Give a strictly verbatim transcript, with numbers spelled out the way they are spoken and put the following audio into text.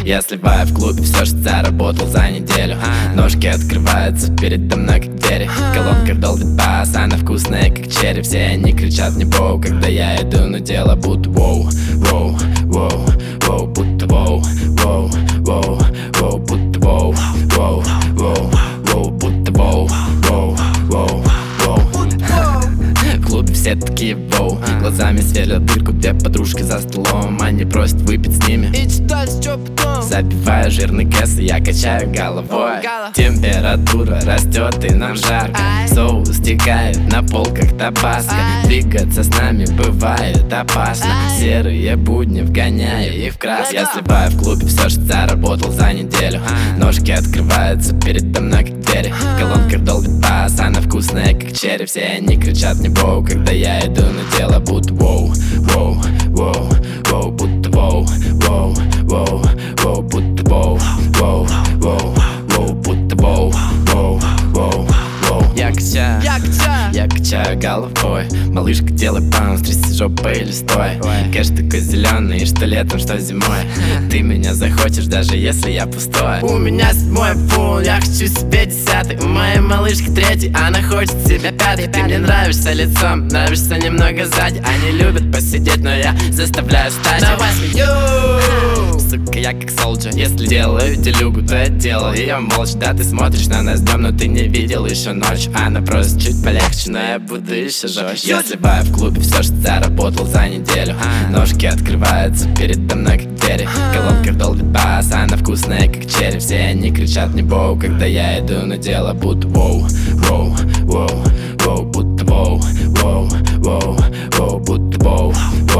Я сливаю в клубе все, что заработал за неделю. Ножки открываются передо мной, как двери. В колонках долбит бас, она вкусная, как черри. Все они кричат мне воу, когда я иду, но дело будто воу, воу, воу, воу, будто воу, воу, воу, воу, будто воу, воу, воу, воу, будто воу, воу, воу, воу. В клубе все такие воу, глазами сверлят дырку, где подружки за столом. Они просят выпить с ними. И дальше что потом? Забиваю жирный кэс, и я качаю головой. Температура растет и нам жарко. Соус стекает на полках табаско. Двигаться с нами бывает опасно. Серые будни вгоняю их в краску. Я сливаю в клубе все, что заработал за неделю. Ножки открываются передо мной, как двери. В колонках долбит бас, она вкусная, как черри. Все они кричат мне воу, когда я иду, но дело будто воу, воу, воу, воу, будто воу, воу, воу, воу, будто воу, воу, воу, воу, будто воу, воу, воу, воу. Я качаю, Я качаю, я качаю головой. Малышка, делай баунс, тряси жопой или стой. Кэш такой зеленый, что летом, что зимой. Ты меня захочешь, даже если я пустой. у меня седьмой пул, я хочу себе десятый. У моей малышки третий, она хочет себе пятый. Ты мне нравишься лицом, нравишься немного сзади. Они любят посидеть, но я заставляю встать. Давай смею, сука, я как солджа. Если делаю делюгу, то я делаю ее молча. Да, ты смотришь на нас днем, но ты не видел еще ночь. Она просто чуть полегче, но я буду еще жестче. Я сливаю в клубе все, что заработал за неделю. Ножки открываются передо мной, как двери. В колонках долбит бас, она вкусная, как черри. Все они кричат мне воу, когда я иду, но дело будто воу, воу, воу, воу, будто воу, воу, воу, воу, будто воу,